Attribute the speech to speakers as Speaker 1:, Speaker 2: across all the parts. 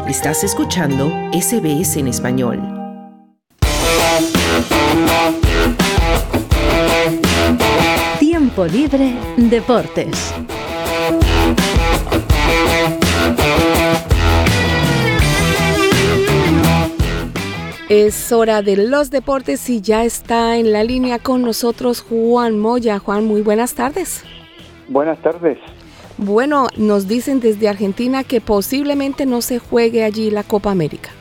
Speaker 1: Estás escuchando SBS en español.
Speaker 2: Tiempo Libre Deportes.
Speaker 3: Es hora de los deportes y ya está en la línea con nosotros Juan Moya. Juan, muy buenas tardes.
Speaker 4: Buenas tardes.
Speaker 3: Bueno, nos dicen desde Argentina que posiblemente no se juegue allí la Copa América.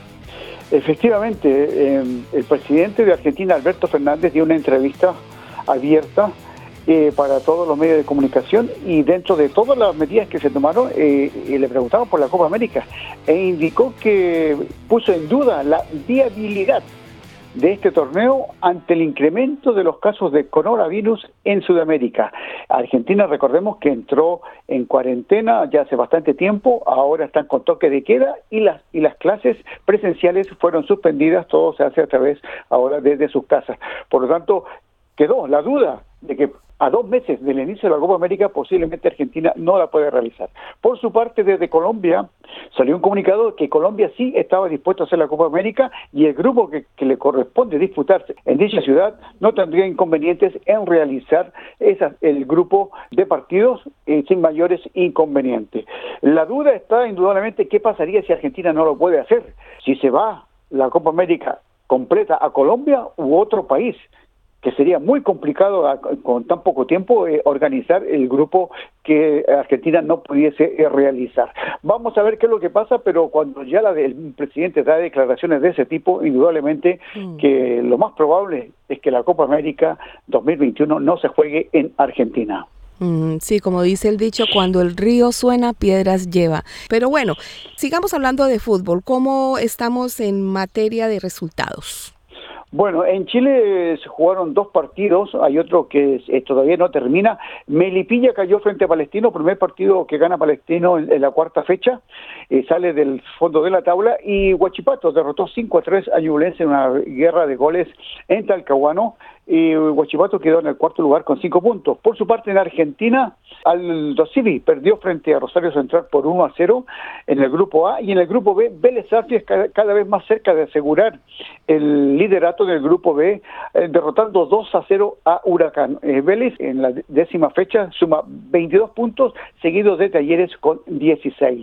Speaker 4: Efectivamente, el presidente de Argentina, Alberto Fernández, dio una entrevista abierta para todos los medios de comunicación y dentro de todas las medidas que se tomaron, le preguntaron por la Copa América e indicó que puso en duda la viabilidad de este torneo ante el incremento de los casos de coronavirus en Sudamérica. Argentina, recordemos que entró en cuarentena ya hace bastante tiempo, ahora están con toque de queda y las clases presenciales fueron suspendidas, todo se hace a través ahora desde sus casas. Por lo tanto, quedó la duda de que a 2 meses del inicio de la Copa América posiblemente Argentina no la puede realizar. Por su parte, desde Colombia salió un comunicado que Colombia sí estaba dispuesto a hacer la Copa América y el grupo que le corresponde disputarse en dicha ciudad no tendría inconvenientes en realizar el grupo de partidos sin mayores inconvenientes. La duda está indudablemente qué pasaría si Argentina no lo puede hacer, si se va la Copa América completa a Colombia u otro país, que sería muy complicado con tan poco tiempo organizar el grupo que Argentina no pudiese realizar. Vamos a ver qué es lo que pasa, pero cuando ya el presidente da declaraciones de ese tipo, indudablemente que lo más probable es que la Copa América 2021 no se juegue en Argentina.
Speaker 3: Sí, como dice el dicho, cuando el río suena, piedras lleva. Pero bueno, sigamos hablando de fútbol. ¿Cómo estamos en materia de resultados?
Speaker 4: Bueno, en Chile se jugaron 2 partidos, hay otro que todavía no termina. Melipilla cayó frente a Palestino, primer partido que gana Palestino en la 4ª fecha, sale del fondo de la tabla, y Huachipato derrotó 5-3 a Ñublense en una guerra de goles en Talcahuano, y Huachipato quedó en el 4º lugar con 5 puntos. Por su parte, en Argentina, Aldo Civi perdió frente a Rosario Central por 1-0 en el grupo A, y en el grupo B, Vélez Sarsfield cada vez más cerca de asegurar el liderato del grupo B, derrotando 2-0 a Huracán. Vélez en la 10ª fecha suma 22 puntos, seguidos de Talleres con 16.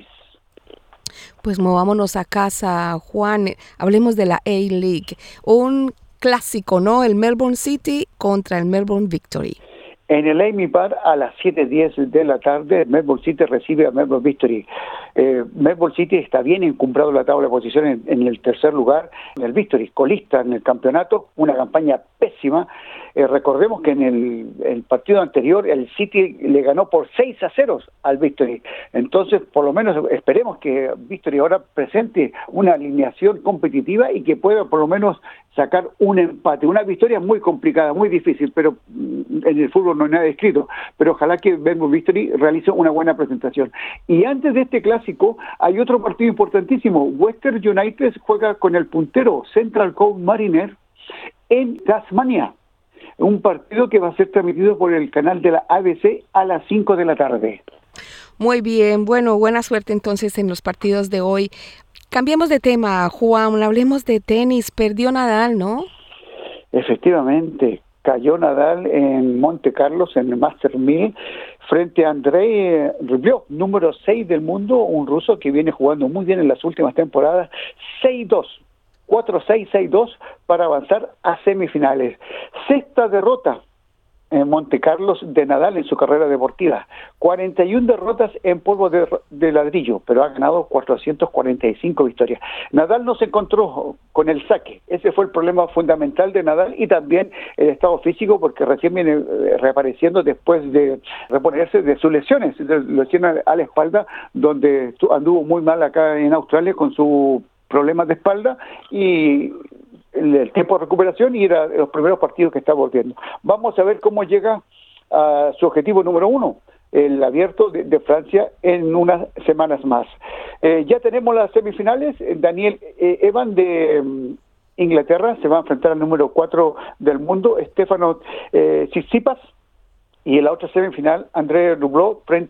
Speaker 3: Pues movámonos a casa, Juan. Hablemos de la A-League. Un clásico, ¿no? El Melbourne City contra el Melbourne Victory.
Speaker 4: En el Amy Park a las 7:10 de la tarde, Melbourne City recibe a Melbourne Victory. Melbourne City está bien encumbrado en la tabla de posiciones en el 3er lugar. El Victory, colista en el campeonato, una campaña pésima. Recordemos que en el partido anterior el City le ganó por 6-0 al Victory. Entonces, por lo menos esperemos que Victory ahora presente una alineación competitiva y que pueda por lo menos sacar un empate. Una victoria muy complicada, muy difícil, pero en el fútbol no hay nada escrito. Pero ojalá que Melbourne Victory realice una buena presentación. Y antes de este clásico, hay otro partido importantísimo. Western United juega con el puntero Central Coast Mariners en Tasmania. Un partido que va a ser transmitido por el canal de la ABC a las 5 de la tarde.
Speaker 3: Muy bien, bueno, buena suerte entonces en los partidos de hoy. Cambiemos de tema, Juan, hablemos de tenis. Perdió Nadal, ¿no?
Speaker 4: Efectivamente, cayó Nadal en Monte Carlos, en el Master 1000, frente a Andrei Rublev, número 6 del mundo, un ruso que viene jugando muy bien en las últimas temporadas, 6-2. 4-6, 6-2 para avanzar a semifinales. 6ª derrota en Monte Carlos de Nadal en su carrera deportiva. 41 derrotas en polvo de ladrillo, pero ha ganado 445 victorias. Nadal no se encontró con el saque. Ese fue el problema fundamental de Nadal, y también el estado físico, porque recién viene reapareciendo después de reponerse de sus lesiones, de lesiones a la espalda, donde anduvo muy mal acá en Australia con su problemas de espalda y el tiempo de recuperación, y era los primeros partidos que está volviendo. Vamos a ver cómo llega a su objetivo número 1, el Abierto de Francia, en unas semanas más. Ya tenemos las semifinales. Daniel Evan de Inglaterra se va a enfrentar al número 4 del mundo, Stefano Tsitsipas, y en la otra semifinal, Andrei Rublev frente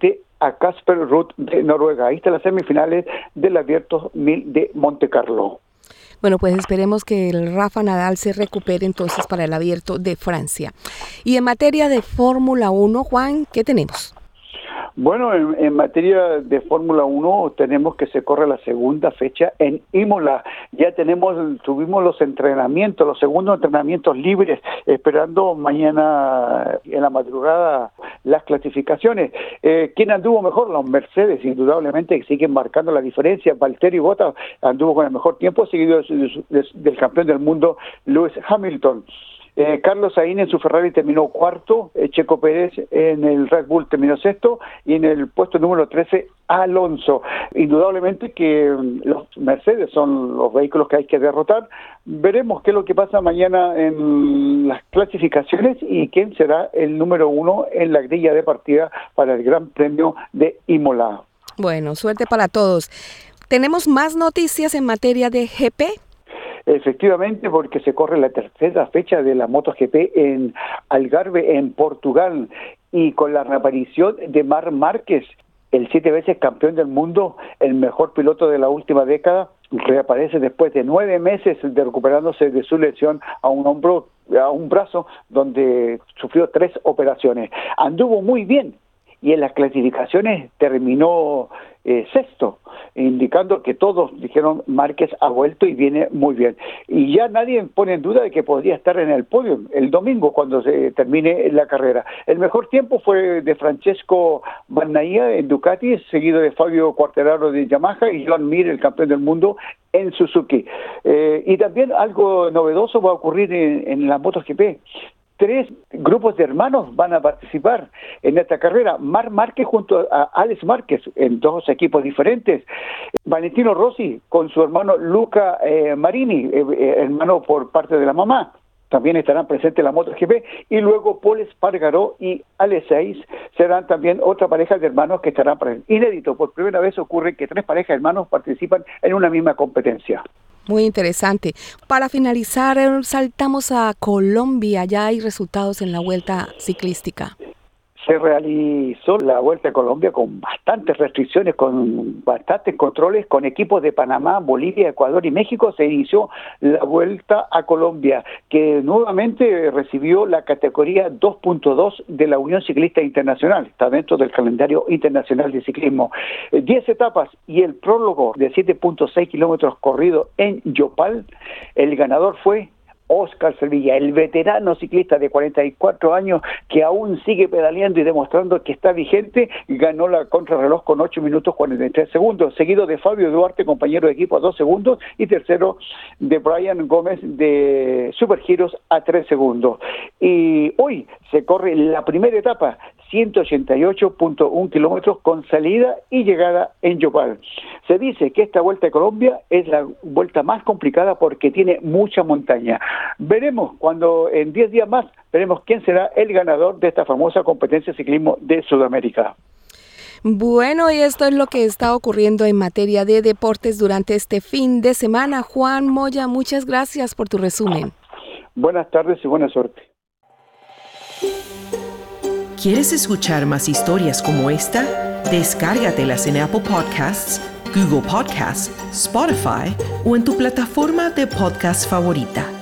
Speaker 4: a Casper Ruud de Noruega. Ahí están las semifinales del Abierto 1000 de Monte Carlo.
Speaker 3: Bueno, pues esperemos que el Rafa Nadal se recupere entonces para el Abierto de Francia. Y en materia de Fórmula 1, Juan, ¿qué tenemos?
Speaker 4: Bueno, en materia de Fórmula 1 tenemos que se corre la segunda fecha en Imola. Ya tuvimos los entrenamientos, los segundos entrenamientos libres, esperando mañana en la madrugada las clasificaciones. ¿Quién anduvo mejor? Los Mercedes, indudablemente, que siguen marcando la diferencia. Valtteri Bottas anduvo con el mejor tiempo, seguido del campeón del mundo, Lewis Hamilton. Carlos Sainz en su Ferrari terminó cuarto, Checo Pérez en el Red Bull terminó sexto y en el puesto número 13 Alonso. Indudablemente que los Mercedes son los vehículos que hay que derrotar. Veremos qué es lo que pasa mañana en las clasificaciones y quién será el número 1 en la grilla de partida para el Gran Premio de Imola.
Speaker 3: Bueno, suerte para todos. ¿Tenemos más noticias en materia de GP?
Speaker 4: Efectivamente, porque se corre la tercera fecha de la MotoGP en Algarve, en Portugal, y con la reaparición de Marc Márquez, el 7 veces campeón del mundo, el mejor piloto de la última década, reaparece después de 9 meses de recuperándose de su lesión a un brazo, donde sufrió 3 operaciones. Anduvo muy bien y en las clasificaciones terminó sexto, indicando que todos dijeron Márquez ha vuelto y viene muy bien. Y ya nadie pone en duda de que podría estar en el podio el domingo cuando se termine la carrera. El mejor tiempo fue de Francesco Bagnaia en Ducati, seguido de Fabio Quartararo de Yamaha y Joan Mir, el campeón del mundo, en Suzuki. Y también algo novedoso va a ocurrir en la MotoGP. 3 grupos de hermanos van a participar en esta carrera. Marc Márquez junto a Alex Márquez en 2 equipos diferentes. Valentino Rossi con su hermano Luca Marini, hermano por parte de la mamá. También estarán presentes en la MotoGP. Y luego Pol Espargaró y Alex Sainz serán también otra pareja de hermanos que estarán presentes. Inédito, por primera vez ocurre que 3 parejas de hermanos participan en una misma competencia.
Speaker 3: Muy interesante. Para finalizar, saltamos a Colombia. Ya hay resultados en la Vuelta Ciclística.
Speaker 4: Se realizó la Vuelta a Colombia con bastantes restricciones, con bastantes controles, con equipos de Panamá, Bolivia, Ecuador y México. Se inició la Vuelta a Colombia, que nuevamente recibió la categoría 2.2 de la Unión Ciclista Internacional. Está dentro del calendario internacional de ciclismo. 10 etapas y el prólogo de 7.6 kilómetros corrido en Yopal. El ganador fue Óscar Sevilla, el veterano ciclista de 44 años que aún sigue pedaleando y demostrando que está vigente, ganó la contrarreloj con 8 minutos 43 segundos, seguido de Fabio Duarte, compañero de equipo, a 2 segundos, y tercero de Brian Gómez de Supergiros a 3 segundos. Y hoy se corre la primera etapa, 188.1 kilómetros con salida y llegada en Yopal. Se dice que esta Vuelta a Colombia es la vuelta más complicada porque tiene mucha montaña. Veremos cuando en 10 días más, veremos quién será el ganador de esta famosa competencia de ciclismo de Sudamérica.
Speaker 3: Bueno, y esto es lo que está ocurriendo en materia de deportes durante este fin de semana. Juan Moya, muchas gracias por tu resumen.
Speaker 4: Buenas tardes y buena suerte.
Speaker 1: ¿Quieres escuchar más historias como esta? Descárgatelas en Apple Podcasts, Google Podcasts, Spotify o en tu plataforma de podcast favorita.